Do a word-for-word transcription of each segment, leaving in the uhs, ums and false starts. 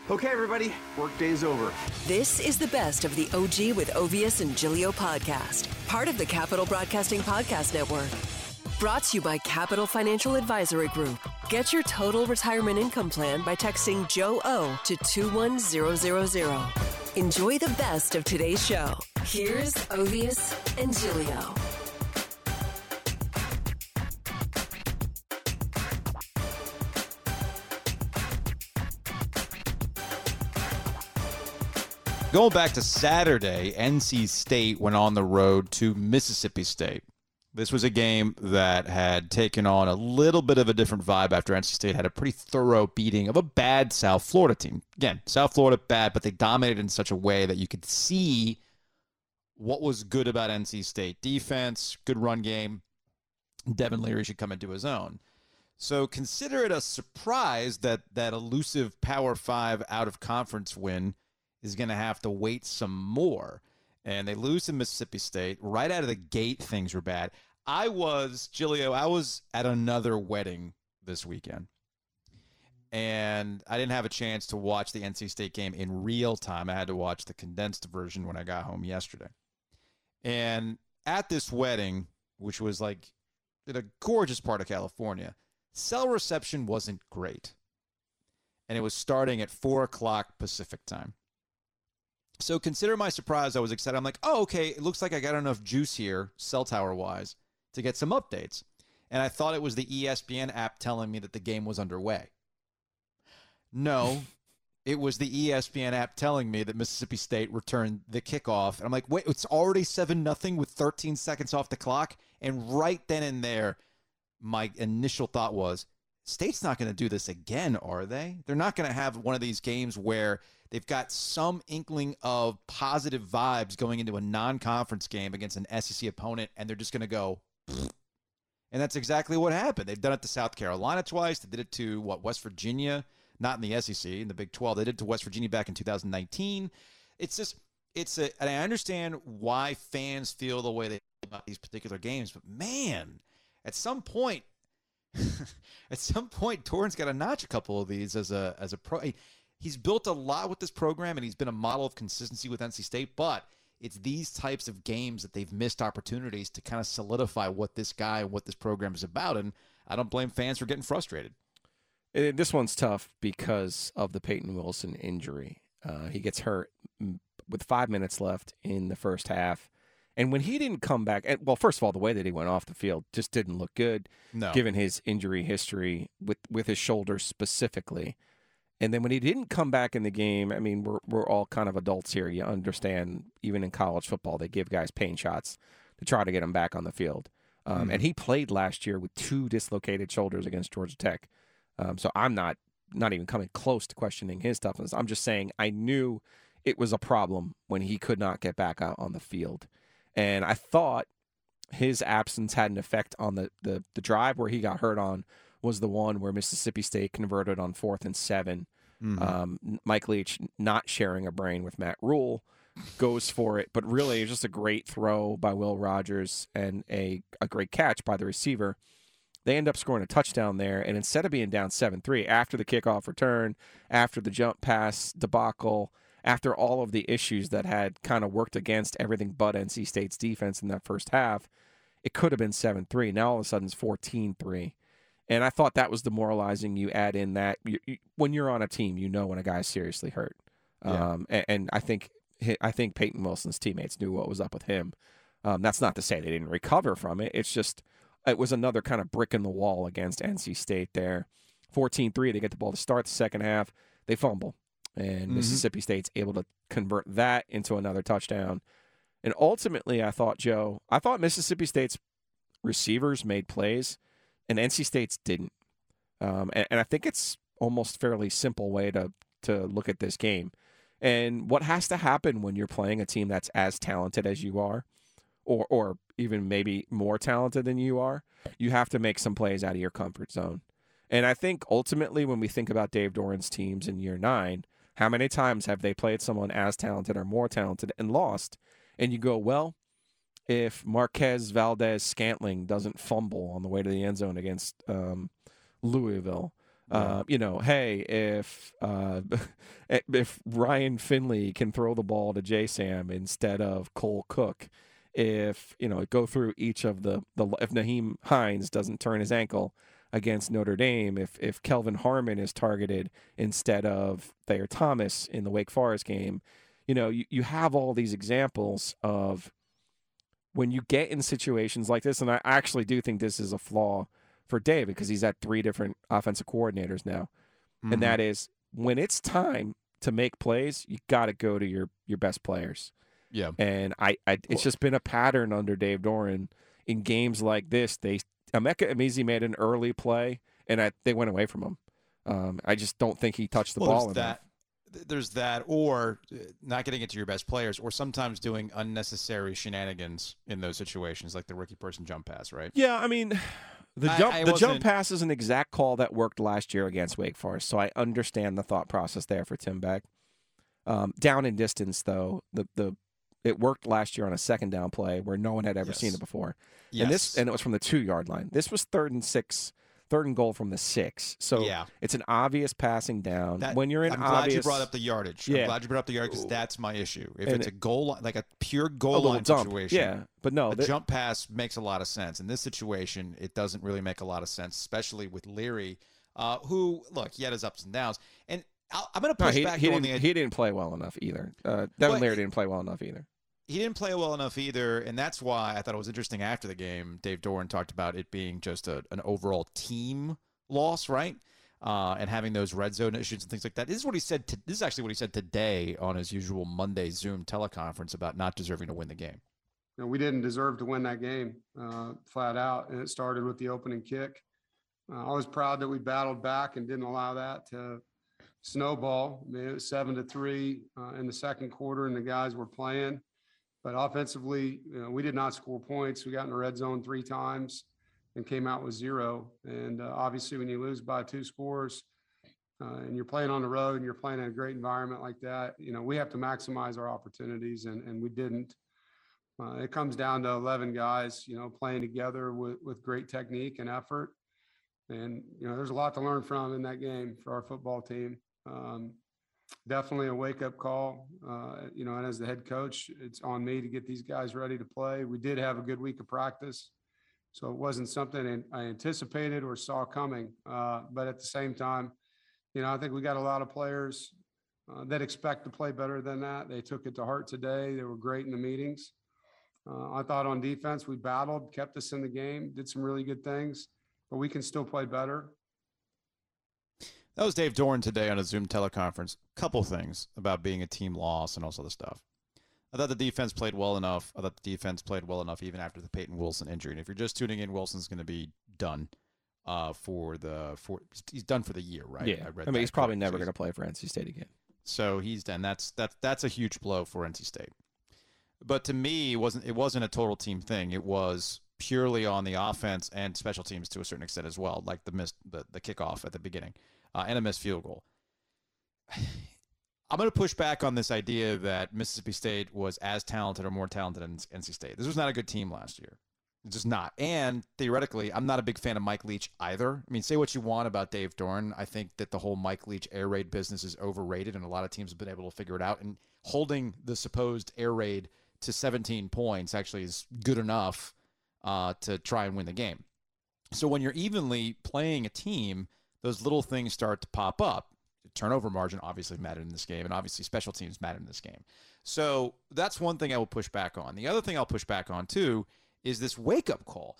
Okay, everybody, workday's over. This is the best of the O G with Ovius and Giglio podcast, part of the Capital Broadcasting Podcast Network. Brought to you by Capital Financial Advisory Group. Get your total retirement income plan by texting Joe O to two one zero zero zero. Enjoy the best of today's show. Here's Ovius and Giglio. Going back to Saturday, N C State went on the road to Mississippi State. This was a game that had taken on a little bit of a different vibe after N C State had a pretty thorough beating of a bad South Florida team. Again, South Florida bad, but they dominated in such a way that you could see what was good about N C State. Defense, good run game. Devin Leary should come into his own. So consider it a surprise that that elusive Power Five out-of-conference win is going to have to wait some more. And they lose to Mississippi State. Right out of the gate, things were bad. I was, Giglio, I was at another wedding this weekend. And I didn't have a chance to watch the N C State game in real time. I had to watch the condensed version when I got home yesterday. And at this wedding, which was like in a gorgeous part of California, cell reception wasn't great. And it was starting at four o'clock Pacific time. So consider my surprise. I was excited. I'm like, oh, okay, it looks like I got enough juice here, cell tower-wise, to get some updates. And I thought it was the E S P N app telling me that the game was underway. No, it was the E S P N app telling me that Mississippi State returned the kickoff. And I'm like, wait, it's already seven nothing with thirteen seconds off the clock? And right then and there, my initial thought was, State's not going to do this again, are they? They're not going to have one of these games where they've got some inkling of positive vibes going into a non-conference game against an S E C opponent, and they're just going to go, pfft. And that's exactly what happened. They've done it to South Carolina twice. They did it to, what, West Virginia? Not in the S E C, in the Big twelve. They did it to West Virginia back in two thousand nineteen. It's just, it's a, and I understand why fans feel the way they feel about these particular games, but man, at some point, at some point, Torrance got to notch a couple of these as a as a pro. He's built a lot with this program, and he's been a model of consistency with N C State, but it's these types of games that they've missed opportunities to kind of solidify what this guy and what this program is about, and I don't blame fans for getting frustrated. It, this one's tough because of the Peyton Wilson injury. Uh, he gets hurt with five minutes left in the first half. And when he didn't come back, and, well, first of all, the way that he went off the field just didn't look good, no. given his injury history with, with his shoulder specifically. And then when he didn't come back in the game, I mean, we're we're all kind of adults here. You understand, even in college football, they give guys pain shots to try to get them back on the field. Um, mm-hmm. And he played last year with two dislocated shoulders against Georgia Tech. Um, so I'm not not even coming close to questioning his toughness. I'm just saying I knew it was a problem when he could not get back out on the field. And I thought his absence had an effect on the, the, the drive where he got hurt on was the one where Mississippi State converted on fourth and seven. Mm-hmm. Um, Mike Leach not sharing a brain with Matt Rule goes for it, but really it's just a great throw by Will Rogers and a, a great catch by the receiver. They end up scoring a touchdown there, and instead of being down seven three, after the kickoff return, after the jump pass debacle, after all of the issues that had kind of worked against everything but N C State's defense in that first half, it could have been seven three. Now all of a sudden it's fourteen three. And I thought that was demoralizing. You add in that you, you, when you're on a team, you know when a guy's seriously hurt. Yeah. Um, and, and I think I think Peyton Wilson's teammates knew what was up with him. Um, that's not to say they didn't recover from it. It's just it was another kind of brick in the wall against N C State there. fourteen three, they get the ball to start the second half. They fumble. And mm-hmm. Mississippi State's able to convert that into another touchdown. And ultimately, I thought, Joe, I thought Mississippi State's receivers made plays, and N C State's didn't. Um, and, and I think it's almost fairly simple way to to look at this game. And what has to happen when you're playing a team that's as talented as you are, or or even maybe more talented than you are, you have to make some plays out of your comfort zone. And I think ultimately when we think about Dave Doran's teams in year nine, how many times have they played someone as talented or more talented and lost? And you go, well, if Marquez Valdez Scantling doesn't fumble on the way to the end zone against um, Louisville, Uh, you know, hey, if uh, if Ryan Finley can throw the ball to J Sam instead of Cole Cook, if you know, go through each of the the if Naheem Hines doesn't turn his ankle against Notre Dame, if if Kelvin Harmon is targeted instead of Thayer Thomas in the Wake Forest game, you know, you, you have all these examples of when you get in situations like this, and I actually do think this is a flaw for Dave because he's had three different offensive coordinators now, mm-hmm. and that is when it's time to make plays, you got to go to your your best players. Yeah, and I, I it's just been a pattern under Dave Doran in games like this. They Emeka Emezie made an early play, and I, they went away from him. Um, I just don't think he touched the well, ball there's enough. That, there's that, or not getting it to your best players, or sometimes doing unnecessary shenanigans in those situations, like the rookie person jump pass, right? Yeah, I mean, the I, jump I the jump pass is an exact call that worked last year against Wake Forest, so I understand the thought process there for Tim Beck. Um, down in distance, though, the the it worked last year on a second down play where no one had ever yes. seen it before. Yes. And this and it was from the two yard line. This was third and six, third and goal from the six. So yeah. it's an obvious passing down. That, when you're in I'm obvious, glad you brought up the yardage. Yeah. I'm glad you brought up the yardage because that's my issue. If and it's it, a goal line, like a pure a goal line dump. situation, Yeah, but no, a that, jump pass makes a lot of sense. In this situation, it doesn't really make a lot of sense, especially with Leary, uh, who look he had his ups and downs. And I'll, I'm going to push no, he, back he on didn't, the idea. he didn't play well enough either. Uh, Devin but, Leary didn't play well enough either. He didn't play well enough either, and that's why I thought it was interesting after the game. Dave Doran talked about it being just a, an overall team loss, right? Uh, and having those red zone issues and things like that. This is what he said. To, this is actually what he said today on his usual Monday Zoom teleconference about not deserving to win the game. You know, we didn't deserve to win that game, uh, flat out, and it started with the opening kick. Uh, I was proud that we battled back and didn't allow that to snowball. I mean, it was seven to three uh, in the second quarter, and the guys were playing. But offensively, you know, we did not score points. We got in the red zone three times and came out with zero. And uh, obviously, when you lose by two scores uh, and you're playing on the road and you're playing in a great environment like that, you know, we have to maximize our opportunities, and, and we didn't. Uh, it comes down to eleven guys, you know, playing together with, with great technique and effort. And, you know, there's a lot to learn from in that game for our football team. Um, Definitely a wake-up call, uh, you know, and as the head coach, it's on me to get these guys ready to play. We did have a good week of practice, so it wasn't something I anticipated or saw coming. Uh, but at the same time, you know, I think we got a lot of players uh, that expect to play better than that. They took it to heart today. They were great in the meetings. Uh, I thought on defense, we battled, kept us in the game, did some really good things, but we can still play better. That was Dave Doran today on a Zoom teleconference. Couple things about being a team loss and all this other stuff. I thought the defense played well enough. I thought the defense played well enough even after the Peyton Wilson injury. And if you're just tuning in, Wilson's going to be done uh, for the for he's done for the year, right? Yeah, I, read I mean that he's probably correct. never So going to play for N C State again. So he's done. That's that's that's a huge blow for N C State. But to me, it wasn't it wasn't a total team thing. It was purely on the offense and special teams to a certain extent as well, like the missed the, the kickoff at the beginning. Uh, and a missed field goal. I'm going to push back on this idea that Mississippi State was as talented or more talented than N C State. This was not a good team last year. It's just not. And theoretically, I'm not a big fan of Mike Leach either. I mean, say what you want about Dave Doran. I think that the whole Mike Leach air raid business is overrated, and a lot of teams have been able to figure it out. And holding the supposed air raid to seventeen points actually is good enough uh, to try and win the game. So when you're evenly playing a team, those little things start to pop up. The turnover margin obviously mattered in this game, and obviously special teams mattered in this game. So that's one thing I will push back on. The other thing I'll push back on, too, is this wake-up call.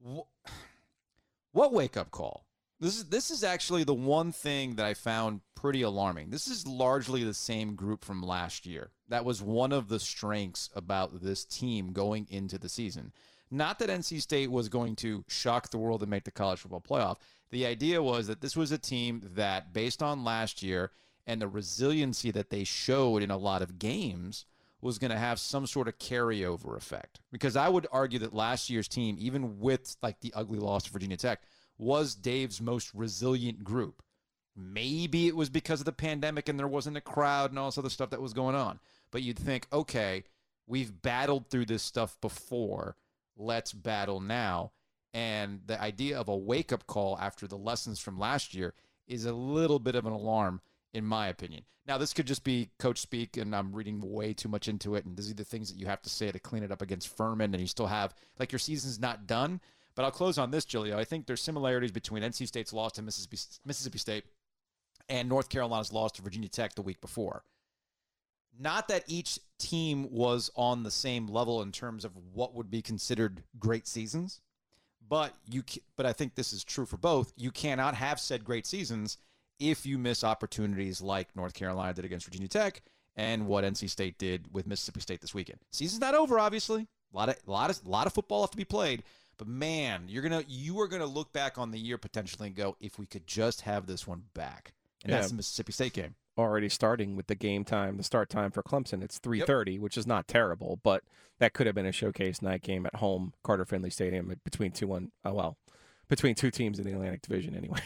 What wake-up call? This is this is actually the one thing that I found pretty alarming. This is largely the same group from last year. That was one of the strengths about this team going into the season. Not that N C State was going to shock the world and make the college football playoff. The idea was that this was a team that, based on last year and the resiliency that they showed in a lot of games, was going to have some sort of carryover effect. Because I would argue that last year's team, even with like the ugly loss to Virginia Tech, was Dave's most resilient group. Maybe it was because of the pandemic and there wasn't a crowd and all this other stuff that was going on. But you'd think, okay, we've battled through this stuff before. Let's battle now. And the idea of a wake-up call after the lessons from last year is a little bit of an alarm, in my opinion. Now, this could just be coach speak, and I'm reading way too much into it, and these are the things that you have to say to clean it up against Furman, and you still have, like, your season's not done. But I'll close on this, Giglio. I think there's similarities between N C State's loss to Mississippi, Mississippi State and North Carolina's loss to Virginia Tech the week before. Not that each team was on the same level in terms of what would be considered great seasons, but you. But I think this is true for both. You cannot have said great seasons if you miss opportunities like North Carolina did against Virginia Tech and what N C State did with Mississippi State this weekend. Season's not over, obviously. A lot of, a lot of, a lot of football left to be played. But man, you're gonna you are gonna look back on the year potentially and go, if we could just have this one back, and Yeah. that's the Mississippi State game. Already starting with the game time, the start time for Clemson, it's three thirty, yep. which is not terrible, but that could have been a showcase night game at home, Carter Finley Stadium, between two one. Oh well, between two teams in the Atlantic Division anyway.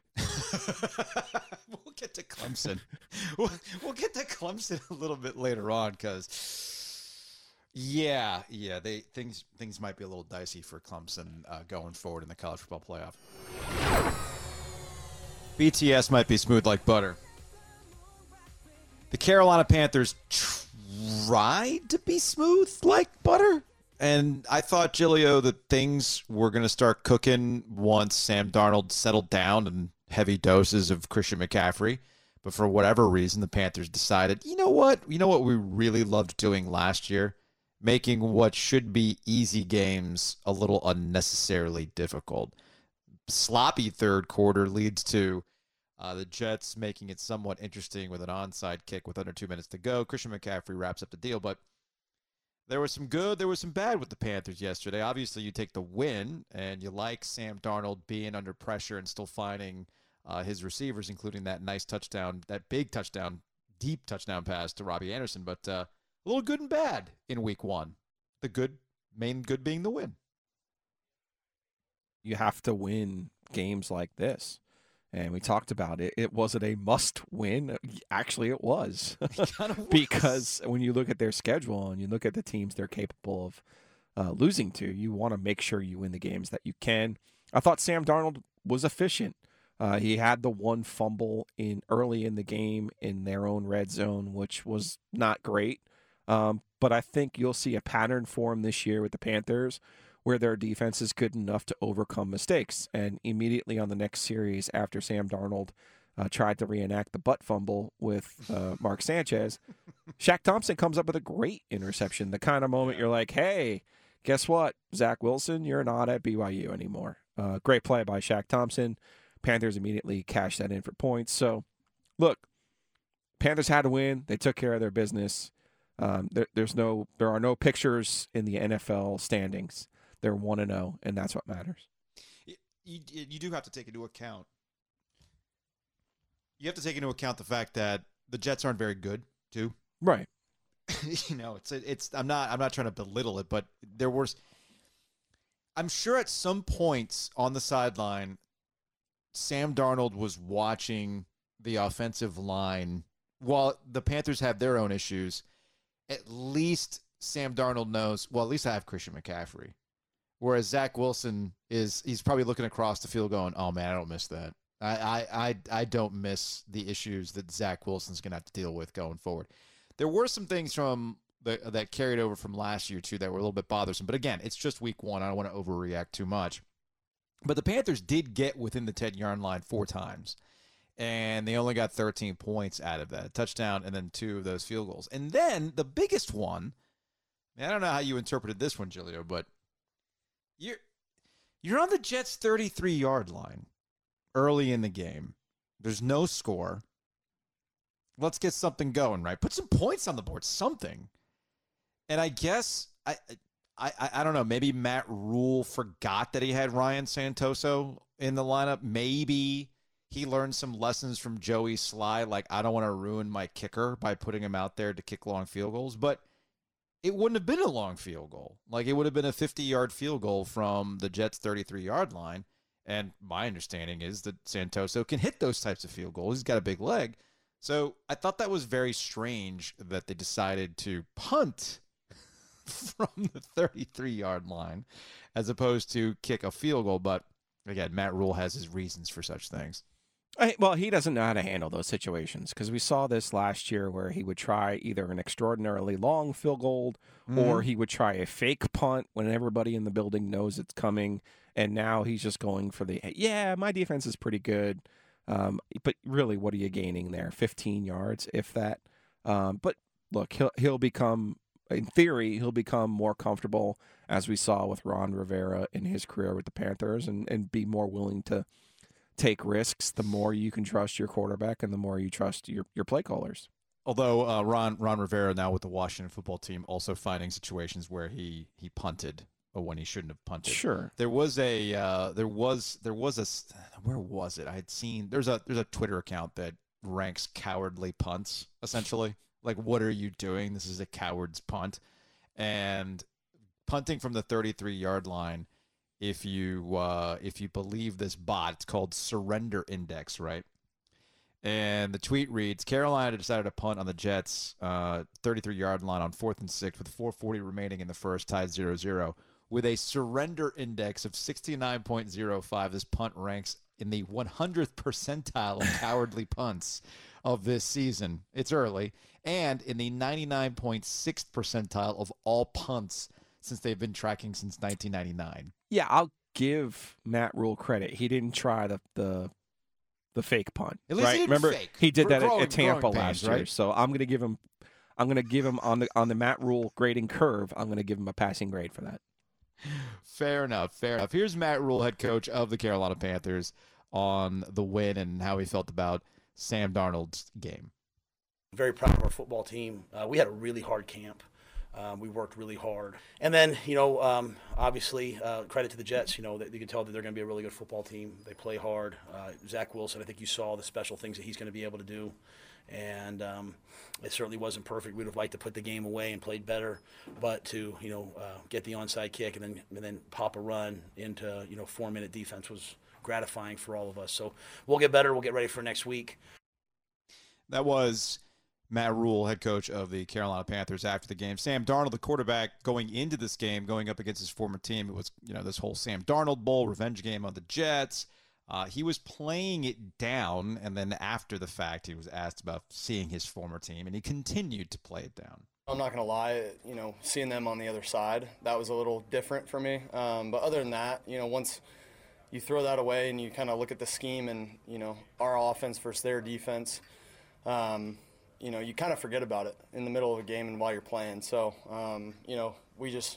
We'll get to Clemson. we'll, we'll get to Clemson a little bit later on because. Yeah, yeah, they things things might be a little dicey for Clemson uh, going forward in the college football playoff. B T S might be smooth like butter. The Carolina Panthers tried to be smooth like butter, and I thought, Giglio, that things were going to start cooking once Sam Darnold settled down and heavy doses of Christian McCaffrey. But for whatever reason, the Panthers decided, you know what? You know what we really loved doing last year? Making what should be easy games a little unnecessarily difficult. Sloppy third quarter leads to uh, the Jets making it somewhat interesting with an onside kick with under two minutes to go. Christian McCaffrey wraps up the deal, but there was some good, there was some bad with the Panthers yesterday. Obviously, you take the win, and you like Sam Darnold being under pressure and still finding uh, his receivers, including that nice touchdown, that big touchdown, deep touchdown pass to Robbie Anderson, but uh, a little good and bad in week one. The good, main good being the win. You have to win games like this. And we talked about it. It wasn't a must win. Actually, it was. It kind of was. Because when you look at their schedule and you look at the teams they're capable of uh, losing to, you want to make sure you win the games that you can. I thought Sam Darnold was efficient. Uh, he had the one fumble in early in the game in their own red zone, which was not great. Um, but I think you'll see a pattern for him this year with the Panthers where their defense is good enough to overcome mistakes. And immediately on the next series after Sam Darnold uh, tried to reenact the butt fumble with uh, Mark Sanchez, Shaq Thompson comes up with a great interception, the kind of moment you're like, hey, guess what, Zach Wilson, you're not at B Y U anymore. Uh, great play by Shaq Thompson. Panthers immediately cashed that in for points. So, look, Panthers had to win. They took care of their business. Um, there, there's no, there are no pictures in the N F L standings. They're one and zero, and that's what matters. You, you, you do have to take into account. You have to take into account the fact that the Jets aren't very good, too. Right. you know, it's it's. I'm not. I'm not trying to belittle it, but there was. I'm sure at some points on the sideline, Sam Darnold was watching the offensive line while the Panthers have their own issues. At least Sam Darnold knows, well, at least I have Christian McCaffrey. Whereas Zach Wilson is, he's probably looking across the field going, oh, man, I don't miss that. I I I, I don't miss the issues that Zach Wilson's going to have to deal with going forward. There were some things from the, that carried over from last year, too, that were a little bit bothersome. But, again, it's just week one. I don't want to overreact too much. But the Panthers did get within the ten-yard line four times. And they only got thirteen points out of that. A touchdown and then two of those field goals. And then the biggest one, I don't know how you interpreted this one, Giglio, but you're you're on the Jets' thirty-three-yard line early in the game. There's no score. Let's get something going, right? Put some points on the board, something. And I guess, I I, I don't know, maybe Matt Rule forgot that he had Ryan Santoso in the lineup. Maybe he learned some lessons from Joey Sly, like I don't want to ruin my kicker by putting him out there to kick long field goals. But it wouldn't have been a long field goal. Like it would have been a fifty-yard field goal from the Jets' thirty-three-yard line. And my understanding is that Santoso can hit those types of field goals. He's got a big leg. So I thought that was very strange that they decided to punt from the thirty-three-yard line as opposed to kick a field goal. But, again, Matt Rule has his reasons for such things. I, well, he doesn't know how to handle those situations because we saw this last year where he would try either an extraordinarily long field goal mm-hmm. or he would try a fake punt when everybody in the building knows it's coming. And now he's just going for the, yeah, my defense is pretty good. Um, but really, what are you gaining there? fifteen yards, if that. Um, but look, he'll he'll become, in theory, he'll become more comfortable, as we saw with Ron Rivera in his career with the Panthers, and, and be more willing to take risks the more you can trust your quarterback and the more you trust your, your play callers. Although uh, Ron Ron Rivera now with the Washington football team also finding situations where he he punted when he shouldn't have punted. Sure. There was a uh, there was there was a where was it? I had seen there's a there's a Twitter account that ranks cowardly punts essentially. Like, what are you doing? This is a coward's punt. And punting from the thirty-three yard line, if you uh, if you believe this bot, it's called Surrender Index, right? And the tweet reads, Carolina decided to punt on the Jets' uh, thirty-three yard line on fourth and six with four forty remaining in the first, tied zero zero. With a surrender index of sixty-nine point oh five, this punt ranks in the one hundredth percentile of cowardly punts of this season. It's early. And in the ninety-nine point sixth percentile of all punts since they've been tracking since nineteen ninety-nine. Yeah, I'll give Matt Rule credit. He didn't try the the, the fake punt. At least right? he didn't Remember, fake. he did We're that growing, at, at Tampa growing last pains, year. right? So I'm going to give him, I'm going to give him on the on the Matt Rule grading curve. I'm going to give him a passing grade for that. Fair enough. Fair enough. Here's Matt Rule, head coach of the Carolina Panthers, on the win and how he felt about Sam Darnold's game. Very proud of our football team. Uh, we had a really hard camp. Um, we worked really hard. And then, you know, um, obviously, uh, credit to the Jets. You know, that you can tell that they're going to be a really good football team. They play hard. Uh, Zach Wilson, I think you saw the special things that he's going to be able to do. And um, it certainly wasn't perfect. We'd have liked to put the game away and played better. But to, you know, uh, get the onside kick and then and then pop a run into, you know, four-minute defense was gratifying for all of us. So we'll get better. We'll get ready for next week. That was Matt Rule, head coach of the Carolina Panthers, after the game. Sam Darnold, the quarterback, going into this game, going up against his former team. It was, you know, this whole Sam Darnold Bowl, revenge game on the Jets. Uh, he was playing it down, and then after the fact, he was asked about seeing his former team, and he continued to play it down. I'm not going to lie, you know, seeing them on the other side, that was a little different for me. Um, but other than that, you know, once you throw that away and you kind of look at the scheme and, you know, our offense versus their defense, um, you know, you kind of forget about it in the middle of a game and while you're playing. So, um, you know, we just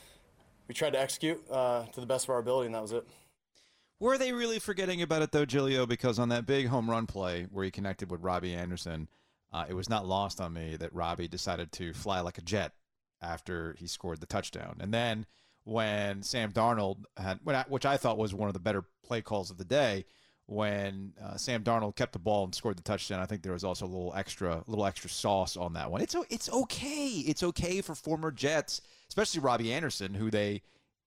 we tried to execute uh, to the best of our ability, and that was it. Were they really forgetting about it, though, Giglio? Because on that big home run play where he connected with Robbie Anderson, uh, it was not lost on me that Robbie decided to fly like a jet after he scored the touchdown. And then when Sam Darnold had, which I thought was one of the better play calls of the day, when uh, Sam Darnold kept the ball and scored the touchdown, I think there was also a little extra, little extra sauce on that one. It's it's okay. It's okay for former Jets, especially Robbie Anderson, who they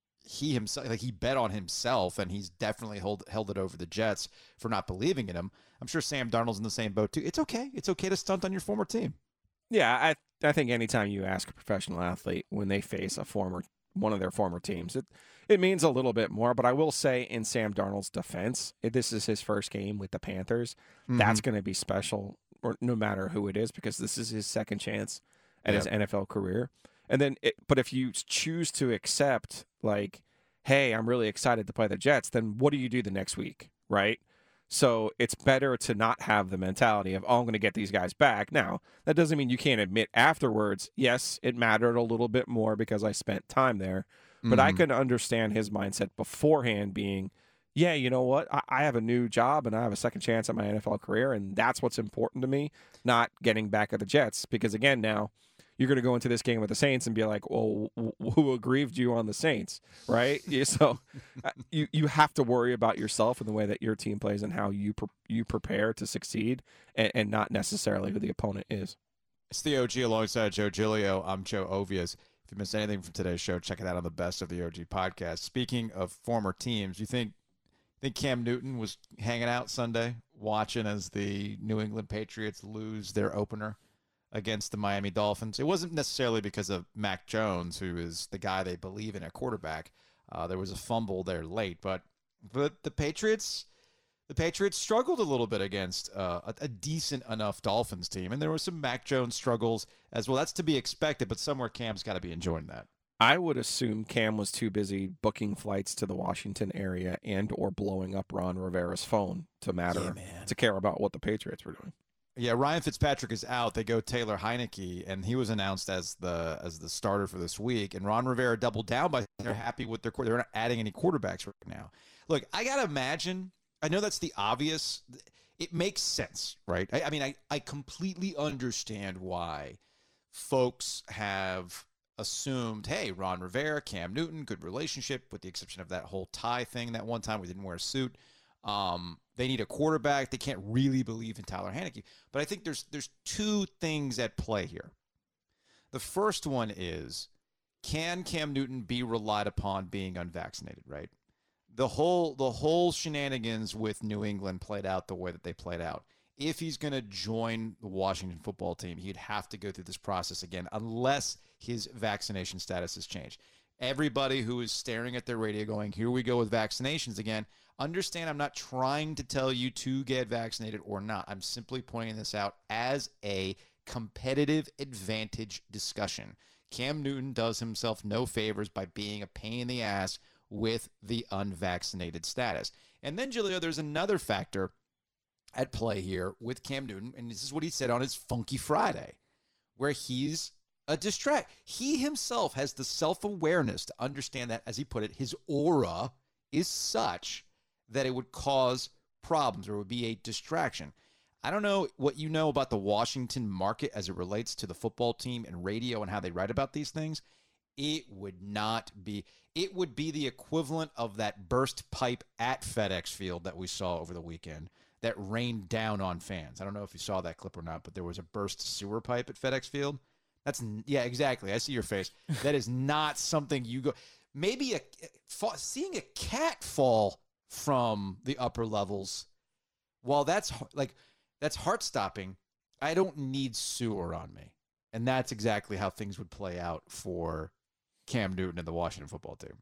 he himself like he bet on himself, and he's definitely held held it over the Jets for not believing in him. I'm sure Sam Darnold's in the same boat too. It's okay. It's okay to stunt on your former team. Yeah, I I think anytime you ask a professional athlete when they face a former one of their former teams, it it means a little bit more. But I will say, in Sam Darnold's defense, if this is his first game with the Panthers. Mm-hmm. That's going to be special, or no matter who it is, because this is his second chance at yep. his N F L career. And then, it, but if you choose to accept, like, hey, I'm really excited to play the Jets, then what do you do the next week, right? So it's better to not have the mentality of, oh, I'm going to get these guys back. Now, that doesn't mean you can't admit afterwards, yes, it mattered a little bit more because I spent time there. But mm-hmm. I can understand his mindset beforehand being, yeah, you know what? I, I have a new job and I have a second chance at my N F L career, and that's what's important to me, not getting back at the Jets. Because, again, now you're going to go into this game with the Saints and be like, well, who aggrieved you on the Saints, right? So you you have to worry about yourself and the way that your team plays and how you pre- you prepare to succeed, and, and not necessarily who the opponent is. It's the O G alongside Joe Giglio. I'm Joe Ovias. If you missed anything from today's show, check it out on the Best of the O G podcast. Speaking of former teams, you think think Cam Newton was hanging out Sunday watching as the New England Patriots lose their opener against the Miami Dolphins? It wasn't necessarily because of Mac Jones, who is the guy they believe in at quarterback. Uh, there was a fumble there late, but but the Patriots, the Patriots struggled a little bit against uh, a, a decent enough Dolphins team, and there were some Mac Jones struggles as well. That's to be expected, but somewhere Cam's got to be enjoying that. I would assume Cam was too busy booking flights to the Washington area and or blowing up Ron Rivera's phone to matter yeah, to care about what the Patriots were doing. Yeah, Ryan Fitzpatrick is out. They go Taylor Heineke, and he was announced as the as the starter for this week. And Ron Rivera doubled down by they're happy with their quarter. They're not adding any quarterbacks right now. Look, I gotta imagine. I know that's the obvious. It makes sense, right? I, I mean, I I completely understand why folks have assumed, hey, Ron Rivera, Cam Newton, good relationship, with the exception of that whole tie thing that one time we didn't wear a suit. Um, they need a quarterback. They can't really believe in Tyler Heineke. But I think there's there's two things at play here. The first one is, can Cam Newton be relied upon being unvaccinated, right? The whole the whole shenanigans with New England played out the way that they played out. If he's going to join the Washington football team, he'd have to go through this process again unless his vaccination status has changed. Everybody who is staring at their radio going, here we go with vaccinations again, understand I'm not trying to tell you to get vaccinated or not. I'm simply pointing this out as a competitive advantage discussion. Cam Newton does himself no favors by being a pain in the ass with the unvaccinated status. And then, Giulio, there's another factor at play here with Cam Newton, and this is what he said on his Funky Friday, where he's a distract. He himself has the self-awareness to understand that, as he put it, his aura is such that it would cause problems or would be a distraction. I don't know what you know about the Washington market as it relates to the football team and radio and how they write about these things. It would not be, it would be the equivalent of that burst pipe at FedEx Field that we saw over the weekend that rained down on fans. I don't know if you saw that clip or not, but there was a burst sewer pipe at FedEx Field. That's, yeah, exactly. I see your face. That is not something you go, maybe a, seeing a cat fall from the upper levels, while that's like, that's heart-stopping, I don't need sewer on me. And that's exactly how things would play out for Cam Newton and the Washington football team.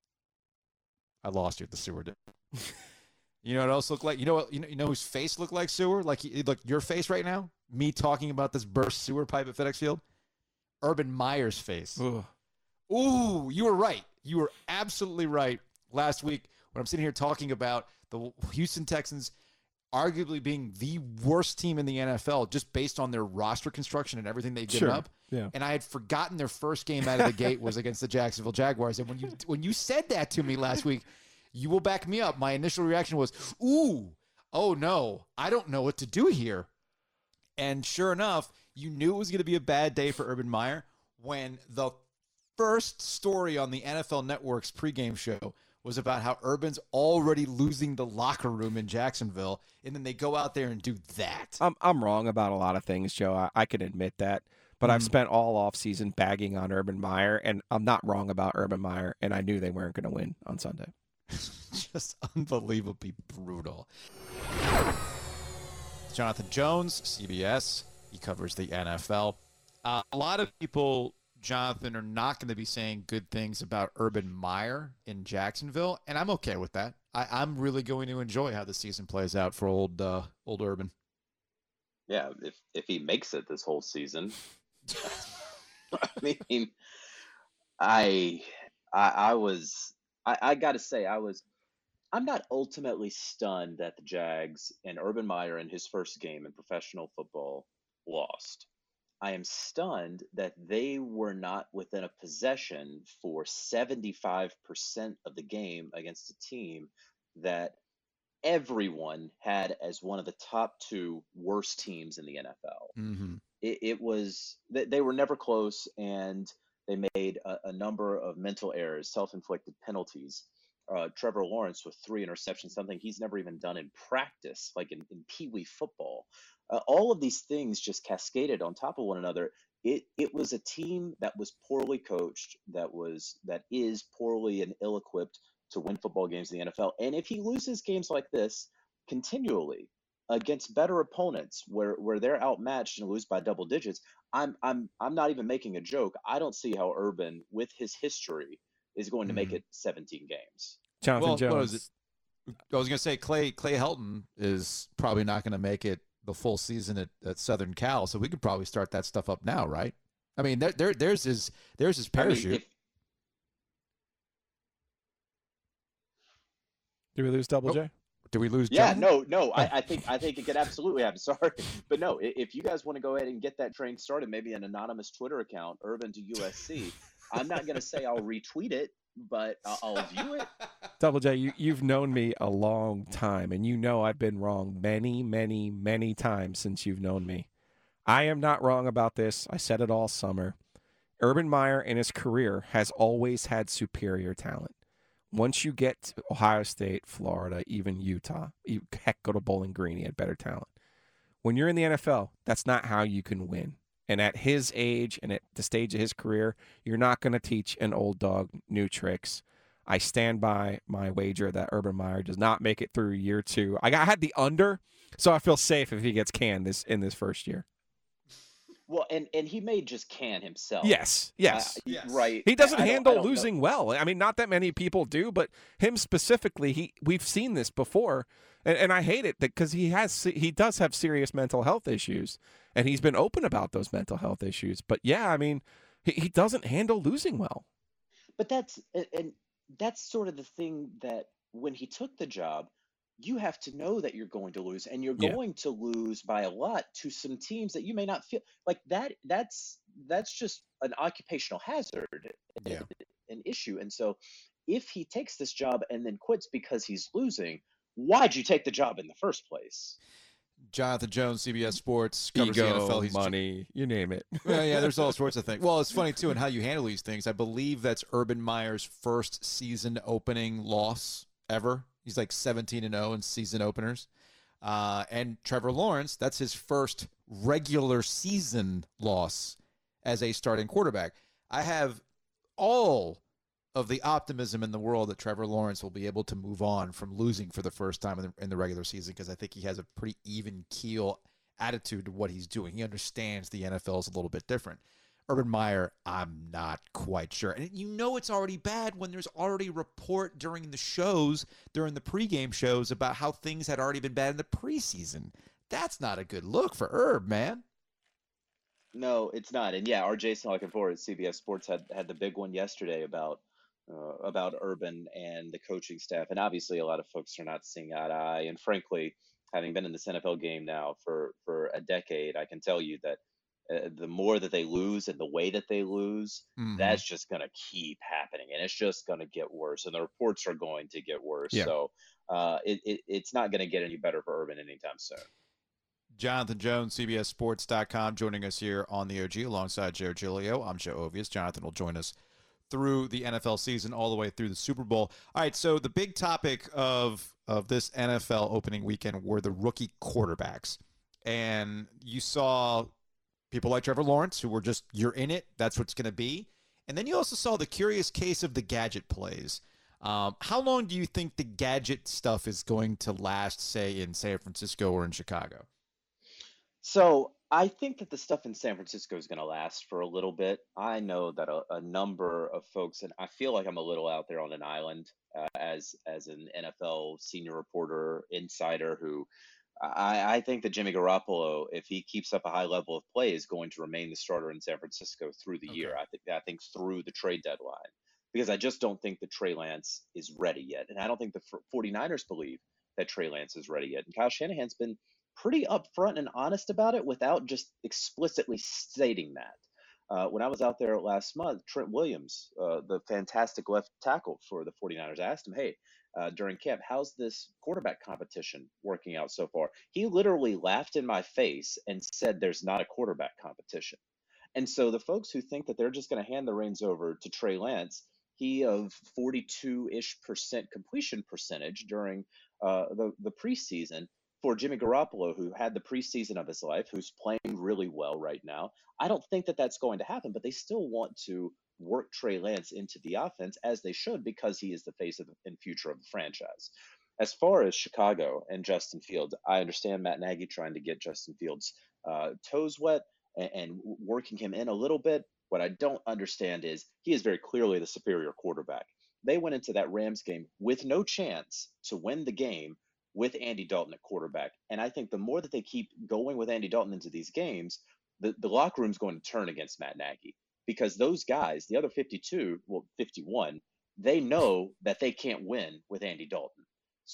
I lost you at the sewer dip. You know what else looked like? You know what? You know, you know whose face looked like sewer? Like, look, your face right now? Me talking about this burst sewer pipe at FedEx Field? Urban Meyer's face. Ugh. Ooh, you were right. You were absolutely right last week when I'm sitting here talking about the Houston Texans arguably being the worst team in the N F L just based on their roster construction and everything they've given Sure. up. Yeah. And I had forgotten their first game out of the gate was against the Jacksonville Jaguars. And when you when you said that to me last week, you will back me up. My initial reaction was, ooh, oh no, I don't know what to do here. And sure enough, you knew it was going to be a bad day for Urban Meyer when the first story on the N F L Network's pregame show was about how Urban's already losing the locker room in Jacksonville, and then they go out there and do that. I'm I'm wrong about a lot of things, Joe. I, I can admit that. But Mm. I've spent all offseason bagging on Urban Meyer, and I'm not wrong about Urban Meyer, and I knew they weren't going to win on Sunday. Just unbelievably brutal. Jonathan Jones, C B S. He covers the N F L. Uh, a lot of people, Jonathan, are not going to be saying good things about Urban Meyer in Jacksonville, and I'm okay with that. I, I'm really going to enjoy how the season plays out for old uh, old Urban. Yeah, if if he makes it this whole season. I mean, I I, I was I, I got to say I was I'm not ultimately stunned that the Jags and Urban Meyer in his first game in professional football lost. I am stunned that they were not within a possession for seventy-five percent of the game against a team that everyone had as one of the top two worst teams in the N F L. Mm-hmm. It, it was, they, they were never close, and they made a, a number of mental errors, self-inflicted penalties. Uh, Trevor Lawrence with three interceptions, something he's never even done in practice, like in, in Pee Wee football. Uh, all of these things just cascaded on top of one another. It it was a team that was poorly coached, that was that is poorly and ill-equipped to win football games in the N F L. And if he loses games like this continually against better opponents, where where they're outmatched and lose by double digits, I'm I'm I'm not even making a joke. I don't see how Urban, with his history, is going to make Mhm. it seventeen games. Jonathan Well, what Jones. is it? I was going to say Clay Clay Helton is probably not going to make it the full season at, at Southern Cal, so we could probably start that stuff up now, right? I mean, there, there there's his there's his parachute. I mean, if, Do we lose Double oh, J? Did we lose? yeah, John? no, no. I, I think I think it could absolutely happen. Sorry, but no. i- If you guys want to go ahead and get that train started, maybe an anonymous Twitter account, Urban to U S C. I'm not going to say I'll retweet it, but I'll, I'll view it. Double J, you, you've known me a long time, and you know I've been wrong many, many, many times since you've known me. I am not wrong about this. I said it all summer. Urban Meyer in his career has always had superior talent. Once you get to Ohio State, Florida, even Utah, you, heck, go to Bowling Green, he had better talent. When you're in the N F L, that's not how you can win. And at his age and at the stage of his career, you're not going to teach an old dog new tricks. I stand by my wager that Urban Meyer does not make it through year two. I, got, I had the under, so I feel safe if he gets canned this in this first year. Well, and, and he may just can himself. Yes, yes. Uh, Yes. Right. He doesn't I- I don't- handle I don't know. losing well. I mean, not that many people do, but him specifically, he we've seen this before, and, and I hate it because he has he does have serious mental health issues, and he's been open about those mental health issues. But yeah, I mean, he, he doesn't handle losing well. But that's and- and that's sort of the thing that when he took the job, you have to know that you're going to lose, and you're Yeah. going to lose by a lot to some teams that you may not feel like that. That's that's just an occupational hazard, Yeah. an issue. And so, if he takes this job and then quits because he's losing, why'd you take the job in the first place? Jonathan Jones, C B S Sports, covers the N F L. He's money, you name it. yeah, yeah, there's all sorts of things. Well, it's funny, too, in how you handle these things. I believe that's Urban Meyer's first season opening loss ever. He's like seventeen and oh in season openers. Uh, and Trevor Lawrence, that's his first regular season loss as a starting quarterback. I have all of the optimism in the world that Trevor Lawrence will be able to move on from losing for the first time in the, in the regular season, because I think he has a pretty even keel attitude to what he's doing. He understands the N F L is a little bit different. Urban Meyer, I'm not quite sure. And you know it's already bad when there's already a report during the shows, during the pregame shows, about how things had already been bad in the preseason. That's not a good look for Herb, man. No, it's not. And yeah, our Jason Lockenford at C B S Sports had had the big one yesterday about uh, about Urban and the coaching staff. And obviously, a lot of folks are not seeing eye to eye. And frankly, having been in this N F L game now for for a decade, I can tell you that uh, the more that they lose and the way that they lose, Mhm. that's just going to keep happening, and it's just going to get worse. And the reports are going to get worse. Yeah. So uh, it, it it's not going to get any better for Urban anytime soon. Jonathan Jones, C B S Sports dot com, joining us here on the O G alongside Joe Giglio. I'm Joe Ovius. Jonathan will join us through the N F L season, all the way through the Super Bowl. All right, so the big topic of of this N F L opening weekend were the rookie quarterbacks. And you saw people like Trevor Lawrence, who were just, you're in it, that's what's going to be. And then you also saw the curious case of the gadget plays. Um, how long do you think the gadget stuff is going to last, say, in San Francisco or in Chicago? So I think that the stuff in San Francisco is going to last for a little bit. I know that a, a number of folks, and I feel like I'm a little out there on an island uh, as as an N F L senior reporter insider who I, I think that Jimmy Garoppolo, if he keeps up a high level of play, is going to remain the starter in San Francisco through the Okay. year. I think I think through the trade deadline, because I just don't think that Trey Lance is ready yet. And I don't think the 49ers believe that Trey Lance is ready yet. And Kyle Shanahan's been pretty upfront and honest about it without just explicitly stating that. Uh, when I was out there last month, Trent Williams, uh, the fantastic left tackle for the 49ers, asked him, hey, uh, during camp, how's this quarterback competition working out so far? He literally laughed in my face and said there's not a quarterback competition. And so the folks who think that they're just going to hand the reins over to Trey Lance, he of forty-two-ish percent completion percentage during uh, the, the preseason, for Jimmy Garoppolo, who had the preseason of his life, who's playing really well right now, I don't think that that's going to happen, but they still want to work Trey Lance into the offense, as they should, because he is the face of the, and future of the franchise. As far as Chicago and Justin Fields, I understand Matt Nagy trying to get Justin Fields' uh, toes wet and, and working him in a little bit. What I don't understand is he is very clearly the superior quarterback. they went into that Rams game with no chance to win the game with Andy Dalton at quarterback. And I think the more that they keep going with Andy Dalton into these games, the, the locker room's going to turn against Matt Nagy, because those guys, the other fifty-two, well, fifty-one, they know that they can't win with Andy Dalton.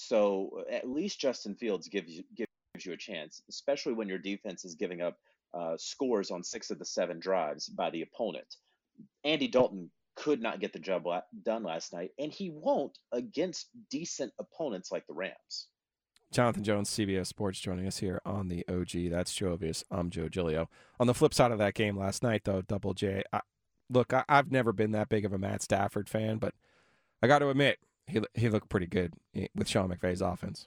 So at least Justin Fields gives you, gives you a chance, especially when your defense is giving up uh, scores on six of the seven drives by the opponent. Andy Dalton could not get the job la- done last night, and he won't against decent opponents like the Rams. Jonathan Jones, C B S Sports, joining us here on the O G. That's Joe Ovies. I'm Joe Giglio. On the flip side of that game last night, though, Double J, I, look, I, I've never been that big of a Matt Stafford fan, but I got to admit, he he looked pretty good with Sean McVay's offense.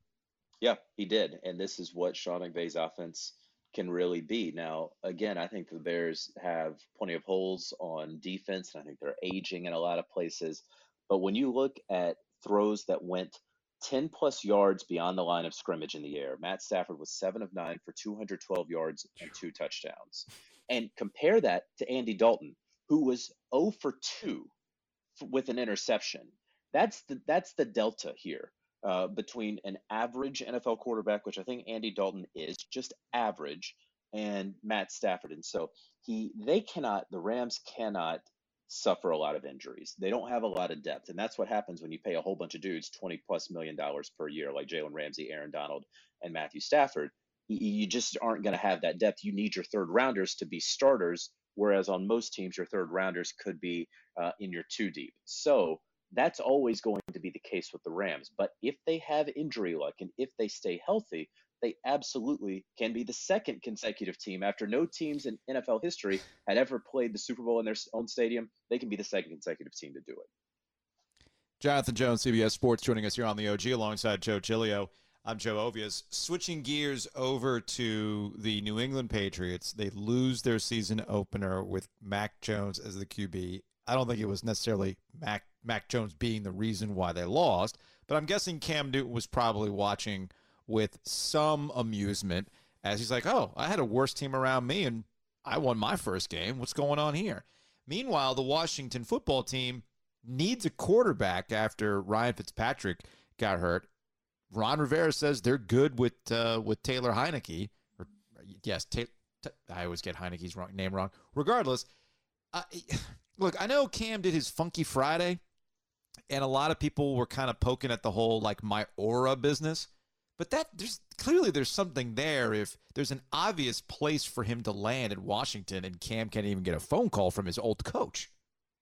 Yeah, he did, and this is what Sean McVay's offense can really be. Now, again, I think the Bears have plenty of holes on defense, and I think they're aging in a lot of places. But when you look at throws that went ten plus yards beyond the line of scrimmage in the air, Matt Stafford was seven of nine for two hundred twelve yards and two touchdowns. And compare that to Andy Dalton, who was zero for two with an interception. That's the that's the delta here uh, between an average N F L quarterback, which I think Andy Dalton is, just average, and Matt Stafford. And so he they cannot, the Rams cannot suffer a lot of injuries. They don't have a lot of depth, and that's what happens when you pay a whole bunch of dudes twenty plus million dollars per year, like Jalen Ramsey, Aaron Donald, and Matthew Stafford. You just aren't going to have that depth. You need your third rounders to be starters, whereas on most teams, your third rounders could be uh, in your two deep. So that's always going to be the case with the Rams. But if they have injury luck and if they stay healthy, they absolutely can be the second consecutive team. After no teams in N F L history had ever played the Super Bowl in their own stadium, they can be the second consecutive team to do it. Jonathan Jones, C B S Sports, joining us here on the O G alongside Joe Giglio. I'm Joe Ovies. Switching gears over to the New England Patriots, they lose their season opener with Mac Jones as the Q B. I don't think it was necessarily Mac, Mac Jones being the reason why they lost, but I'm guessing Cam Newton was probably watching with some amusement as he's like, oh, I had a worse team around me, and I won my first game. What's going on here? Meanwhile, the Washington football team needs a quarterback after Ryan Fitzpatrick got hurt. Ron Rivera says they're good with uh, with Taylor Heineke. Or, yes, ta- ta- I always get Heineke's wrong, name wrong. Regardless, uh, look, I know Cam did his Funky Friday, and a lot of people were kind of poking at the whole like my aura business. But that there's clearly there's something there if there's an obvious place for him to land in Washington, and Cam can't even get a phone call from his old coach.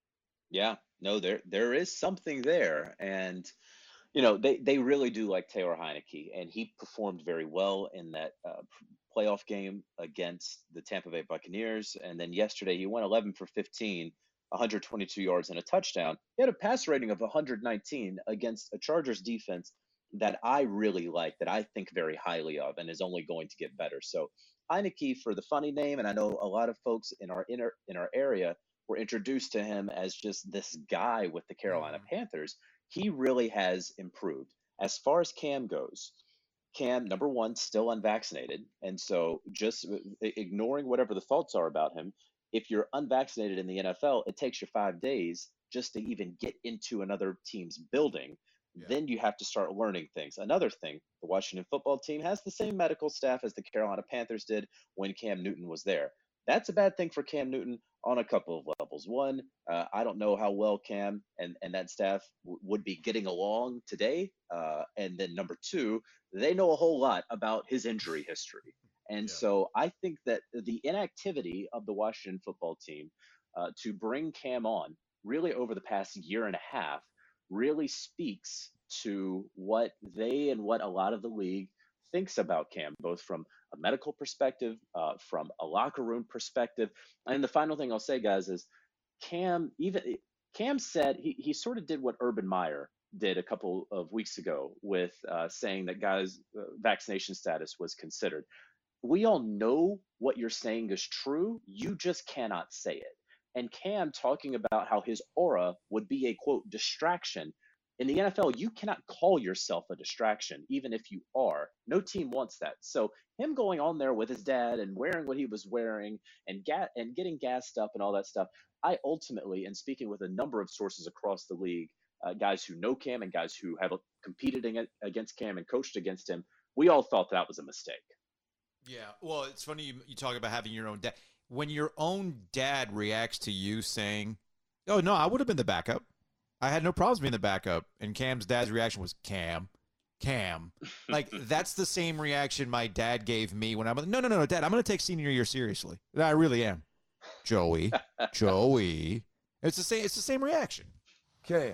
Yeah, no, there there is something there, and you know they they really do like Taylor Heineke, and he performed very well in that uh, playoff game against the Tampa Bay Buccaneers, and then yesterday he went eleven for fifteen, one hundred twenty-two yards and a touchdown. He had a pass rating of one hundred nineteen against a Chargers defense that I really like, that I think very highly of, and is only going to get better. So Heineke, for the funny name, and I know a lot of folks in our inner in our area were introduced to him as just this guy with the Carolina Panthers. He really has improved. As far as Cam goes, Cam, number one, still unvaccinated, and so just ignoring whatever the thoughts are about him, if you're unvaccinated in the N F L, it takes you five days just to even get into another team's building. Yeah. Then you have to start learning things. Another thing, the Washington football team has the same medical staff as the Carolina Panthers did when Cam Newton was there. That's a bad thing for Cam Newton on a couple of levels. One, uh, I don't know how well Cam and, and that staff w- would be getting along today. Uh, and then number two, they know a whole lot about his injury history. And yeah. so I think that the inactivity of the Washington football team uh, to bring Cam on really over the past year and a half really speaks to what they and what a lot of the league thinks about Cam, both from a medical perspective, uh, from a locker room perspective. And the final thing I'll say, guys, is Cam, even Cam said he, he sort of did what Urban Meyer did a couple of weeks ago with uh, saying that guys' uh, vaccination status was considered. We all know what you're saying is true. You just cannot say it. And Cam talking about how his aura would be a, quote, distraction. In the N F L, you cannot call yourself a distraction, even if you are. No team wants that. So him going on there with his dad and wearing what he was wearing and ga- and getting gassed up and all that stuff, I ultimately, and speaking with a number of sources across the league, uh, guys who know Cam and guys who have competed ag- against Cam and coached against him, we all thought that was a mistake. Yeah, well, it's funny you, you talk about having your own dad. When your own dad reacts to you saying, oh, no, I would have been the backup. I had no problems being the backup. And Cam's dad's reaction was, Cam, Cam. Like, that's the same reaction my dad gave me when I'm like, no, no, no, no, Dad, I'm going to take senior year seriously. I really am. Joey, Joey. It's the same, it's the same reaction. Cam.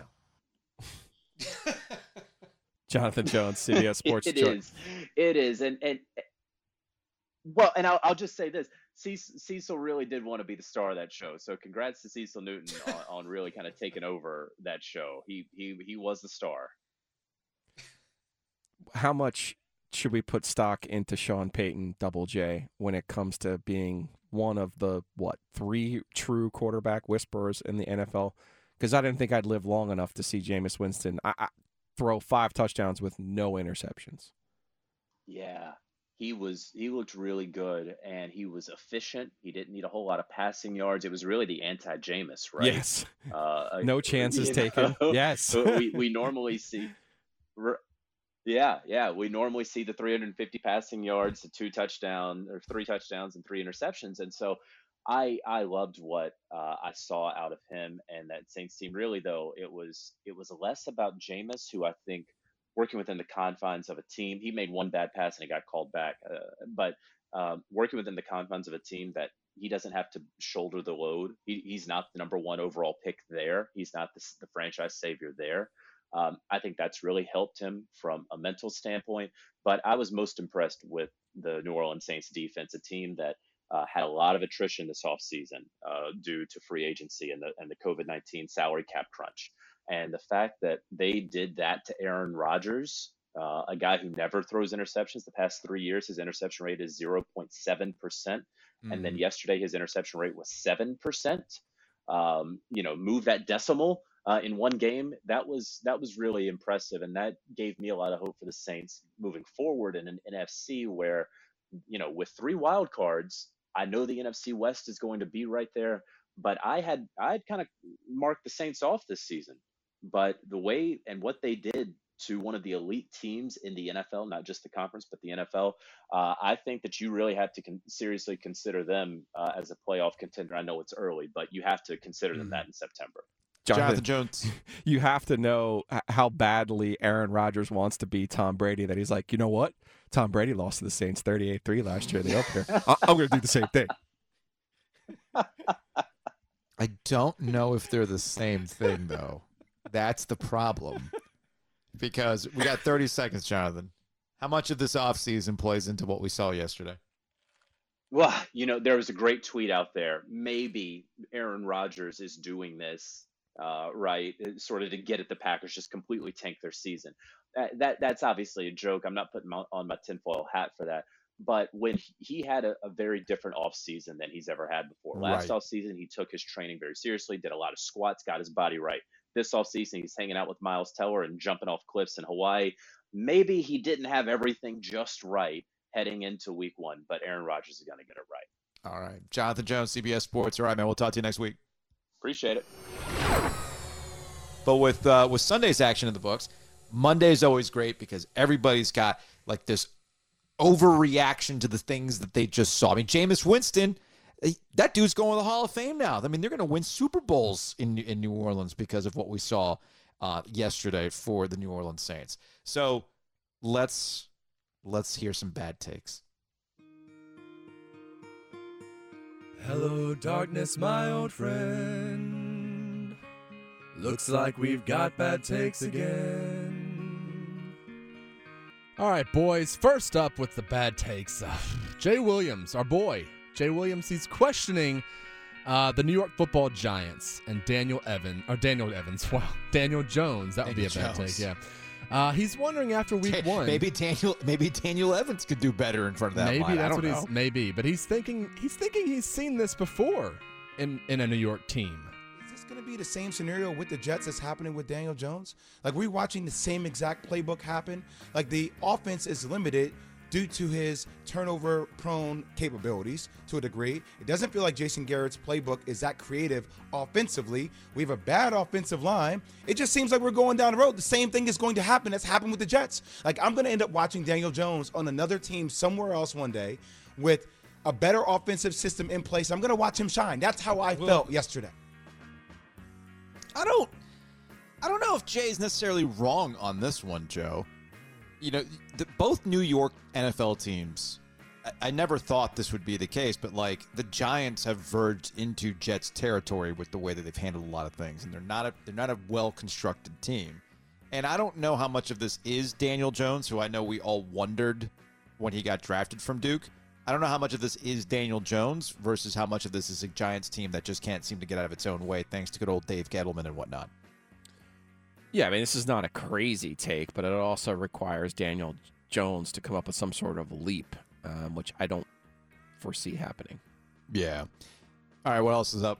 Jonathan Jones, C B S Sports. It, it is. It is. And, and well, and I'll, I'll just say this. Cecil really did want to be the star of that show. So congrats to Cecil Newton on, on really kind of taking over that show. He, he, he was the star. How much should we put stock into Sean Payton, Double J, when it comes to being one of the, what, three true quarterback whisperers in the N F L? Because I didn't think I'd live long enough to see Jameis Winston I, I, throw five touchdowns with no interceptions. Yeah, he was. He looked really good, and he was efficient. He didn't need a whole lot of passing yards. It was really the anti-Jameis, right? Yes. Uh, no chances you taken. know? Yes. we we normally see. Yeah, yeah, we normally see the three hundred fifty passing yards, the two touchdown or three touchdowns and three interceptions, and so I I loved what uh, I saw out of him and that Saints team. Really, though, it was it was less about Jameis, who I think working within the confines of a team. He made one bad pass and he got called back, uh, but um, working within the confines of a team that he doesn't have to shoulder the load. He, he's not the number one overall pick there. He's not the, the franchise savior there. Um, I think that's really helped him from a mental standpoint. But I was most impressed with the New Orleans Saints defense, a team that uh, had a lot of attrition this offseason uh, due to free agency and the and the COVID nineteen salary cap crunch. And the fact that they did that to Aaron Rodgers, uh, a guy who never throws interceptions the past three years, his interception rate is zero point seven percent. Mm. And then yesterday, his interception rate was seven percent. Um, you know, move that decimal uh, in one game. That was that was really impressive. And that gave me a lot of hope for the Saints moving forward in an N F C where, you know, with three wild cards, I know the N F C West is going to be right there. But I had I had kind of marked the Saints off this season. But the way and what they did to one of the elite teams in the N F L, not just the conference, but the N F L, uh, I think that you really have to con- seriously consider them uh, as a playoff contender. I know it's early, but you have to consider them mm. that in September. Jonathan, Jonathan Jones, you have to know how badly Aaron Rodgers wants to be Tom Brady that he's like, you know what? Tom Brady lost to the Saints thirty-eight three last year in the opener. I'm going to do the same thing. I don't know if they're the same thing, though. That's the problem. Because we got thirty seconds, Jonathan. How much of this offseason plays into what we saw yesterday? Well, you know, there was a great tweet out there. Maybe Aaron Rodgers is doing this, uh, right, sort of to get at the Packers, just completely tank their season. That, that That's obviously a joke. I'm not putting on my tinfoil hat for that. But when he had a, a very different offseason than he's ever had before. Last right. offseason, he took his training very seriously, did a lot of squats, got his body right. This offseason, he's hanging out with Miles Teller and jumping off cliffs in Hawaii. Maybe he didn't have everything just right heading into week one, but Aaron Rodgers is going to get it right. All right. Jonathan Jones, C B S Sports. All right, man. We'll talk to you next week. Appreciate it. But with uh, with Sunday's action in the books, Monday's always great because everybody's got like this overreaction to the things that they just saw. I mean, Jameis Winston, that dude's going to the Hall of Fame now. I mean, they're going to win Super Bowls in in New Orleans because of what we saw uh, yesterday for the New Orleans Saints. So let's let's hear some bad takes. Hello, darkness, my old friend. Looks like we've got bad takes again. All right, boys. First up with the bad takes, uh, Jay Williams, our boy. Jay Williams, he's questioning uh, the New York Football Giants and Daniel Evans, or Daniel Evans, wow, Daniel Jones. That would Daniel be a bad Jones. take, yeah. Uh, he's wondering after week one. Maybe Daniel, maybe Daniel Evans could do better in front of that maybe line. That's I don't what know. he's maybe, but he's thinking he's thinking he's seen this before in in a New York team. Is this going to be the same scenario with the Jets that's happening with Daniel Jones? Like, we're watching the same exact playbook happen. Like, the offense is limited due to his turnover-prone capabilities to a degree. It doesn't feel like Jason Garrett's playbook is that creative offensively. We have a bad offensive line. It just seems like we're going down the road. The same thing is going to happen that's happened with the Jets. Like, I'm going to end up watching Daniel Jones on another team somewhere else one day with a better offensive system in place. I'm going to watch him shine. That's how I felt yesterday. I don't I don't know if Jay's necessarily wrong on this one, Joe. You know, the, both New York N F L teams, I, I never thought this would be the case, but like the Giants have verged into Jets territory with the way that they've handled a lot of things, and they're not a they're not a well-constructed team. And I don't know how much of this is Daniel Jones, who I know we all wondered when he got drafted from Duke. I don't know how much of this is Daniel Jones versus how much of this is a Giants team that just can't seem to get out of its own way thanks to good old Dave Gettleman and whatnot. Yeah, I mean, this is not a crazy take, but it also requires Daniel Jones to come up with some sort of leap, um, which I don't foresee happening. Yeah. All right, what else is up?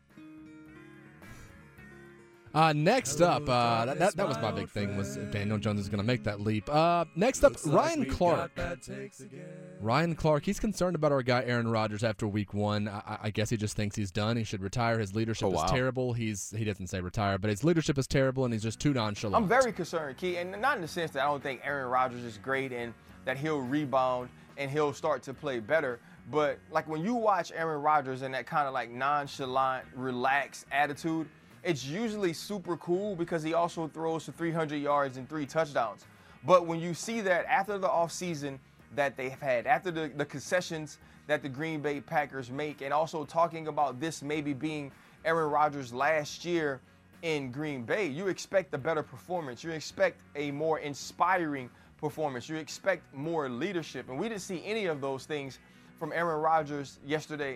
Uh, next up, uh, that, that, that was my big thing, was if Daniel Jones is going to make that leap. Uh, next up, Ryan Clark. Ryan Clark, he's concerned about our guy Aaron Rodgers after week one. I, I guess he just thinks he's done. He should retire. His leadership Oh, wow. is terrible. He's He doesn't say retire, but his leadership is terrible, and he's just too nonchalant. I'm very concerned, Key, and not in the sense that I don't think Aaron Rodgers is great and that he'll rebound and he'll start to play better. But, like, when you watch Aaron Rodgers and that kind of, like, nonchalant, relaxed attitude, it's usually super cool because he also throws for three hundred yards and three touchdowns. But when you see that after the offseason that they've had, after the, the concessions that the Green Bay Packers make, and also talking about this maybe being Aaron Rodgers' last year in Green Bay, you expect a better performance. You expect a more inspiring performance. You expect more leadership. And we didn't see any of those things from Aaron Rodgers yesterday.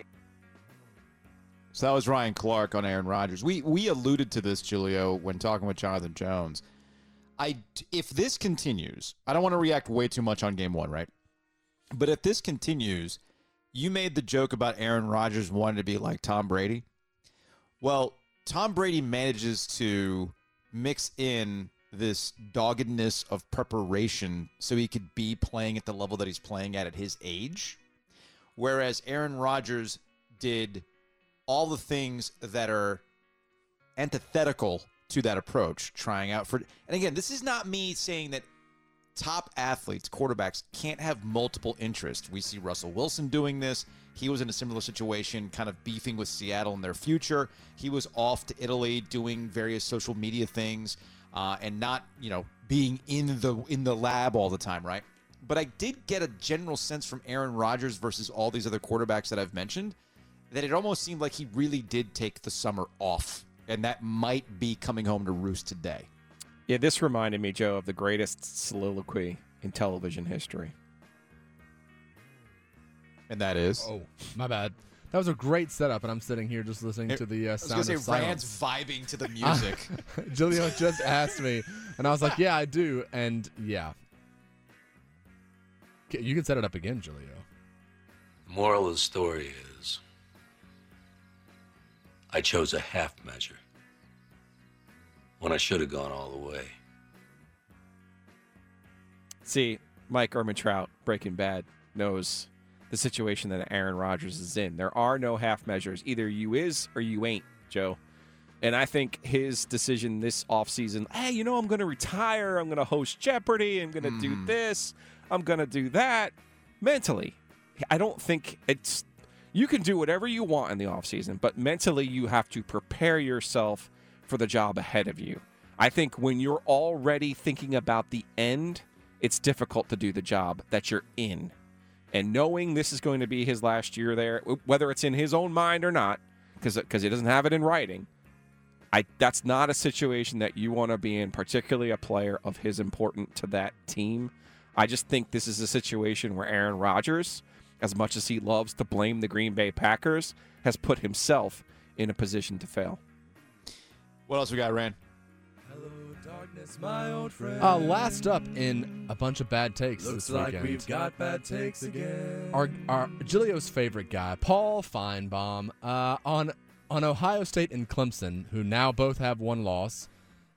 So that was Ryan Clark on Aaron Rodgers. We we alluded to this, Julio, when talking with Jonathan Jones. I if this continues, I don't want to react way too much on game one, right? But if this continues, you made the joke about Aaron Rodgers wanting to be like Tom Brady. Well, Tom Brady manages to mix in this doggedness of preparation so he could be playing at the level that he's playing at at his age, whereas Aaron Rodgers did all the things that are antithetical to that approach, trying out for. And again, this is not me saying that top athletes, quarterbacks, can't have multiple interests. We see Russell Wilson doing this. He was in a similar situation, kind of beefing with Seattle in their future. He was off to Italy doing various social media things uh, and not, you know, being in the in the lab all the time, right? But I did get a general sense from Aaron Rodgers versus all these other quarterbacks that I've mentioned that it almost seemed like he really did take the summer off, and that might be coming home to roost today. Yeah, this reminded me, Joe, of the greatest soliloquy in television history. And that is? Oh, my bad. That was a great setup, and I'm sitting here just listening to the uh, sound I was of gonna say, silence. Rand's vibing to the music. Julio just asked me, and I was like, yeah, I do, and yeah. Okay, you can set it up again, Julio. Moral of the story is I chose a half measure when I should have gone all the way. See, Mike Ehrmantraut, Breaking Bad, knows the situation that Aaron Rodgers is in. There are no half measures. Either you is or you ain't, Joe. And I think his decision this offseason, hey, you know, I'm going to retire. I'm going to host Jeopardy. I'm going to mm. do this. I'm going to do that. Mentally, I don't think it's – you can do whatever you want in the offseason, but mentally you have to prepare yourself for the job ahead of you. I think when you're already thinking about the end, it's difficult to do the job that you're in. And knowing this is going to be his last year there, whether it's in his own mind or not, because because he doesn't have it in writing, I that's not a situation that you want to be in, particularly a player of his importance to that team. I just think this is a situation where Aaron Rodgers, as much as he loves to blame the Green Bay Packers, has put himself in a position to fail. What else we got, Rand? Hello, darkness, my old friend. Uh, last up in a bunch of bad takes Looks this weekend. like we've got bad takes again. Our, our Julio's favorite guy, Paul Feinbaum, uh, on on Ohio State and Clemson, who now both have one loss.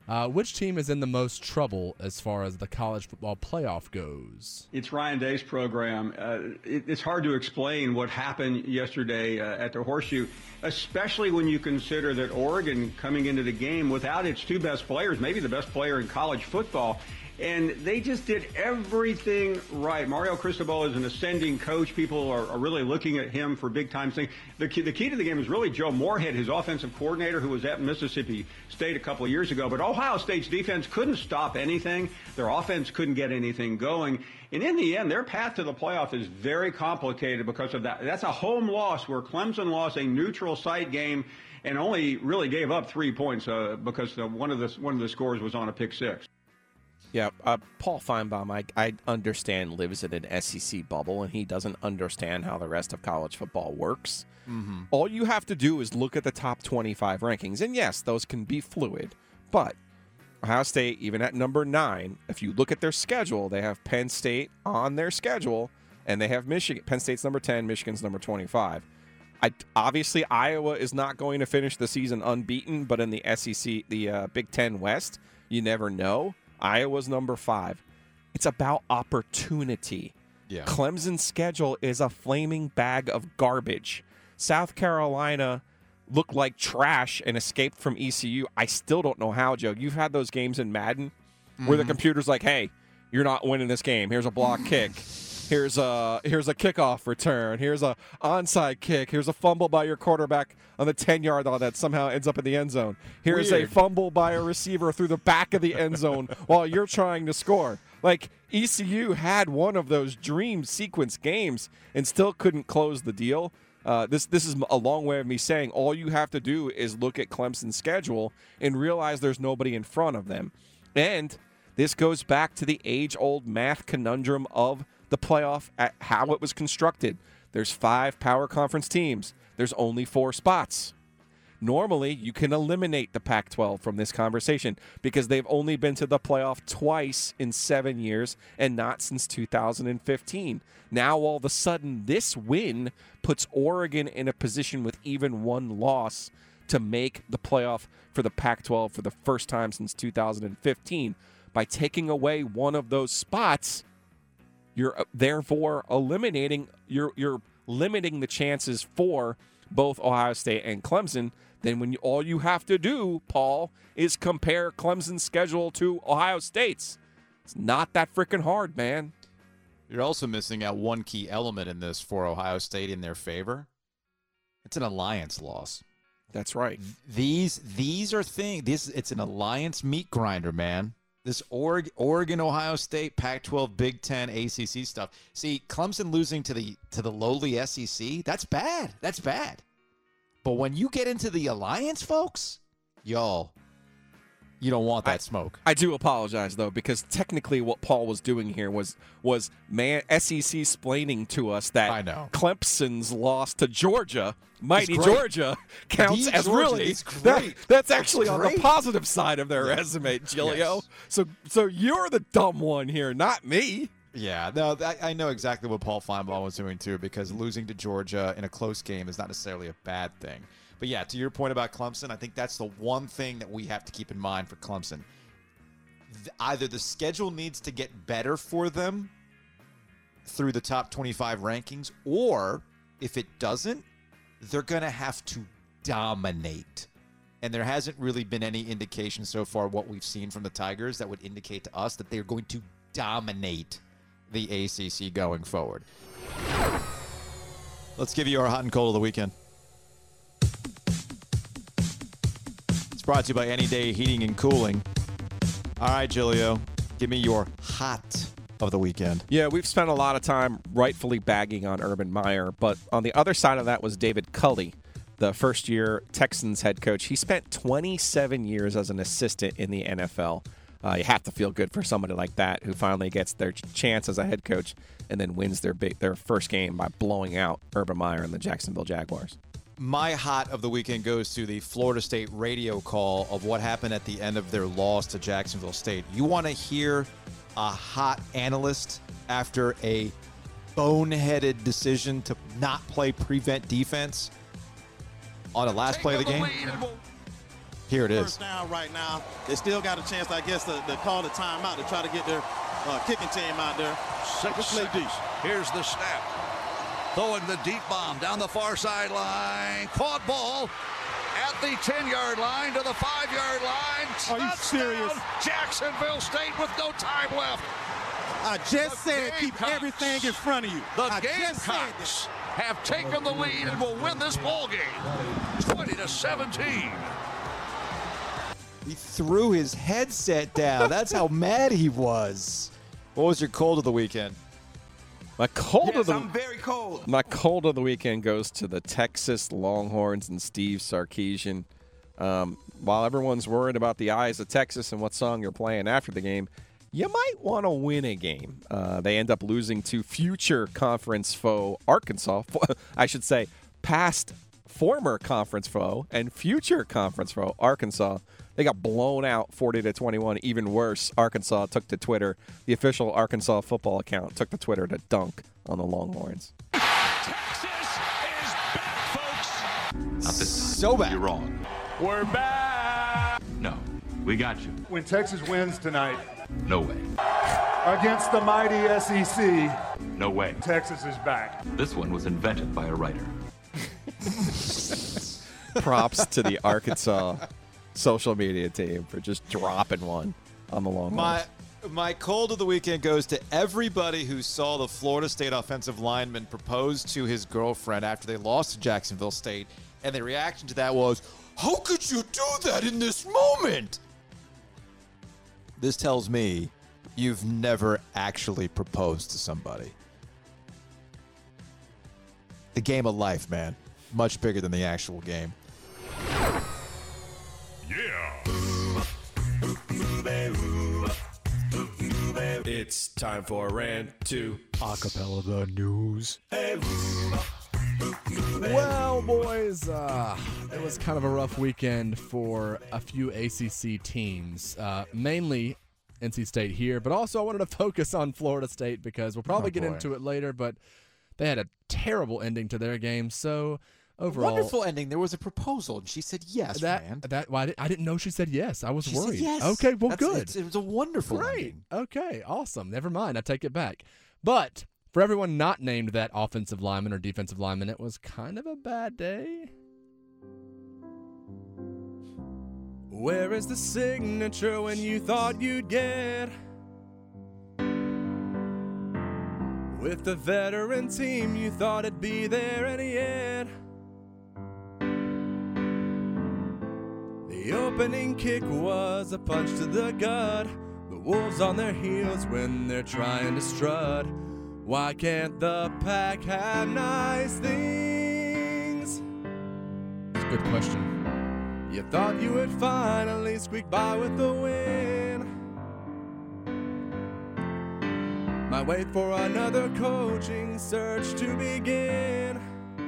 Uh, which team is in the most trouble as far as the college football playoff goes? It's Ryan Day's program. Uh, it, it's hard to explain what happened yesterday uh, at the Horseshoe, especially when you consider that Oregon coming into the game without its two best players, maybe the best player in college football, and they just did everything right. Mario Cristobal is an ascending coach. People are, are really looking at him for big-time things. The key, the key to the game is really Joe Moorhead, his offensive coordinator, who was at Mississippi State a couple of years ago. But Ohio State's defense couldn't stop anything. Their offense couldn't get anything going. And in the end, their path to the playoff is very complicated because of that. That's a home loss where Clemson lost a neutral site game and only really gave up three points uh, because the, one of the one of the scores was on a pick six. Yeah, uh, Paul Feinbaum, I, I understand, lives in an S E C bubble, and he doesn't understand how the rest of college football works. Mm-hmm. All you have to do is look at the top twenty-five rankings, and yes, those can be fluid, but Ohio State, even at number nine, if you look at their schedule, they have Penn State on their schedule, and they have Michigan. Penn State's number ten, Michigan's number twenty-five. I, obviously, Iowa is not going to finish the season unbeaten, but in the S E C, the uh, Big Ten West, you never know. Iowa's number five. It's about opportunity. Yeah. Clemson's schedule is a flaming bag of garbage. South Carolina looked like trash and escaped from E C U. I still don't know how, Joe. You've had those games in Madden mm-hmm. where the computer's like, hey, you're not winning this game. Here's a block kick. Here's a here's a kickoff return. Here's a onside kick. Here's a fumble by your quarterback on the ten-yard line that somehow ends up in the end zone. Here's Weird. a fumble by a receiver through the back of the end zone while you're trying to score. Like, E C U had one of those dream sequence games and still couldn't close the deal. Uh, this this is a long way of me saying all you have to do is look at Clemson's schedule and realize there's nobody in front of them. And this goes back to the age-old math conundrum of the playoff, at how it was constructed. There's five power conference teams. There's only four spots. Normally, you can eliminate the Pac twelve from this conversation because they've only been to the playoff twice in seven years and not since two thousand fifteen. Now, all of a sudden, this win puts Oregon in a position with even one loss to make the playoff for the Pac twelve for the first time since two thousand fifteen. By taking away one of those spots, you're therefore eliminating, you're, you're limiting the chances for both Ohio State and Clemson. Then when you, all you have to do, Paul, is compare Clemson's schedule to Ohio State's. It's not that freaking hard, man. You're also missing out one key element in this for Ohio State in their favor. It's an alliance loss. That's right. These these are things. This it's an alliance meat grinder, man. This Oregon, Oregon, Ohio State, Pac twelve, Big Ten, A C C stuff. See, Clemson losing to the to the lowly S E C, that's bad. That's bad. But when you get into the alliance, folks, y'all, you don't want that I, smoke. I do apologize, though, because technically what Paul was doing here was was man S E C splaining to us that I know. Clemson's loss to Georgia, mighty Georgia, counts the as Georgia, really it's great. That, that's actually it's on great. the positive side of their Yeah. resume, Gilio. Yes. So so you're the dumb one here, not me. Yeah, no, I, I know exactly what Paul Feinbaum was doing, too, because losing to Georgia in a close game is not necessarily a bad thing. But, yeah, to your point about Clemson, I think that's the one thing that we have to keep in mind for Clemson. Th- either the schedule needs to get better for them through the top twenty-five rankings, or if it doesn't, they're going to have to dominate. And there hasn't really been any indication so far what we've seen from the Tigers that would indicate to us that they're going to dominate the A C C going forward. Let's give you our hot and cold of the weekend. It's brought to you by Any Day Heating and Cooling. All right, Gilio, give me your hot of the weekend. Yeah, we've spent a lot of time rightfully bagging on Urban Meyer, but on the other side of that was David Culley, the first-year Texans head coach. He spent twenty-seven years as an assistant in the N F L. Uh, you have to feel good for somebody like that who finally gets their chance as a head coach and then wins their big, their first game by blowing out Urban Meyer and the Jacksonville Jaguars. My hot of the weekend goes to the Florida State radio call of what happened at the end of their loss to Jacksonville State. You want to hear a hot analyst after a boneheaded decision to not play prevent defense on the last play of the game? Here it is. First down right now. They still got a chance, I guess, to, to call the timeout to try to get their uh, kicking team out there. Six Let's play seconds. deep. Here's the snap. Throwing the deep bomb down the far sideline. Caught ball at the ten-yard line to the five-yard line. Are you serious? Jacksonville State with no time left. I just The said keep Gamecocks. everything in front of you. The I just said that. Gamecocks have taken the lead and will win this ball game, twenty to seventeen. He threw his headset down. That's how mad he was. What was your cold of the weekend? My cold Yes, of the I'm very cold. My cold of the weekend goes to the Texas Longhorns and Steve Sarkisian. Um, while everyone's worried about the eyes of Texas and what song you're playing after the game, you might want to win a game. Uh, they end up losing to future conference foe Arkansas. I should say past former conference foe and future conference foe Arkansas. They got blown out forty to twenty-one. Even worse, Arkansas took to Twitter. The official Arkansas football account took to Twitter to dunk on the Longhorns. Texas is back, folks. Not this time. So bad. You're wrong. We're back. No, we got you. When Texas wins tonight No way. against the mighty S E C, No way. Texas is back. This one was invented by a writer. Props to the Arkansas social media team for just dropping one on the Longhorns. My my cold of the weekend goes to everybody who saw the Florida State offensive lineman propose to his girlfriend after they lost to Jacksonville State, and the reaction to that was, "How could you do that in this moment?" This tells me you've never actually proposed to somebody. The game of life, man. Much bigger than the actual game. It's time for rant two. Acapella the news. Well, boys, uh, it was kind of a rough weekend for a few A C C teams, uh, mainly N C State here, but also I wanted to focus on Florida State because we'll probably Oh, get boy. into it later, but they had a terrible ending to their game, so overall... Wonderful ending. There was a proposal, and she said yes, that, man. That, well, I, didn't, I didn't know she said yes. I was She said worried. yes. Okay, well, That's- good. it's- It was a wonderful Great. ending. Okay, awesome. Never mind. I take it back. But for everyone not named that offensive lineman or defensive lineman, it was kind of a bad day. Where is the signature when you thought you'd get? With the veteran team, you thought it'd be there, and yet the opening kick was a punch to the gut. The Wolves on their heels when they're trying to strut. Why can't the Pack have nice things? It's a good question. You thought you would finally squeak by with the win. Might wait for another coaching search to begin.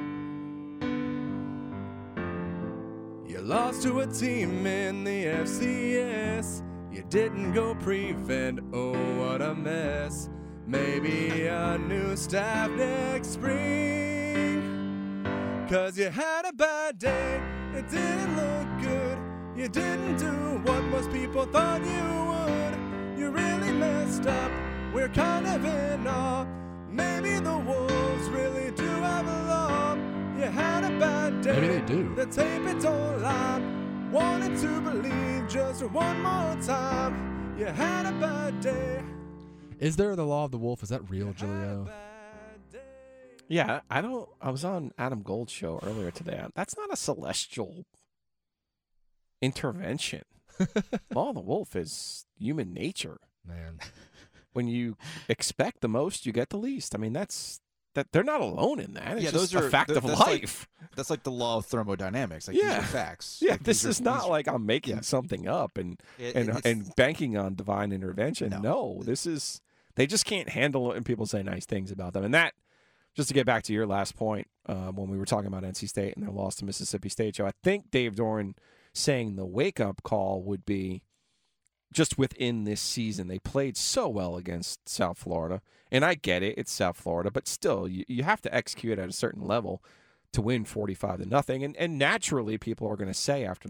You lost to a team in the F C S. You didn't go prevent, oh what a mess. Maybe a new staff next spring. Cause you had a bad day, it didn't look good. You didn't do what most people thought you would. You really messed up, we're kind of in awe. Maybe the Wolves really do have a law. You had a bad day. Maybe they do. The tape it don't lie. Wanted to believe just one more time. You had a bad day. Is there the law of the wolf? Is that real, Giulio? Yeah, I don't. I was on Adam Gold's show earlier today. That's not a celestial intervention. Law of the wolf is human nature. Man, when you expect the most, you get the least. I mean, that's that. They're not alone in that. It's yeah, just those are a fact th- of that's life. Like, that's like the law of thermodynamics. Like, yeah, these are facts. Yeah, Like, this these are- is not these- like I'm making yeah. something up and It- and it's- and banking on divine intervention. No. No, this is they just can't handle it, and people say nice things about them. And that, just to get back to your last point, um, when we were talking about N C State and their loss to Mississippi State, Joe, I think Dave Doran saying the wake up call would be just within this season. They played so well against South Florida, and I get it, it's South Florida, but still, you, you have to execute at a certain level to win forty-five to nothing. And and naturally, people are going to say after that,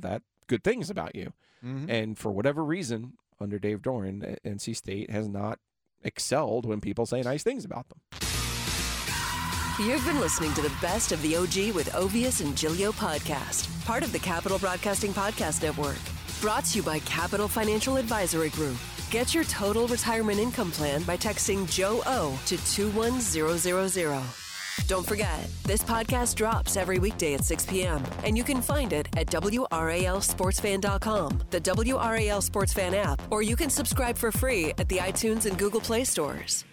good things about you. Mhm. And for whatever reason, under Dave Doran, N C State has not excelled when people say nice things about them. You've been listening to the best of the O G with Ovius and Giglio podcast, part of the Capital Broadcasting Podcast Network. Brought to you by Capital Financial Advisory Group. Get your total retirement income plan by texting Joe O to two one zero zero zero. Don't forget, this podcast drops every weekday at six p.m., and you can find it at W R A L sports fan dot com, the W R A L Sports Fan app, or you can subscribe for free at the iTunes and Google Play stores.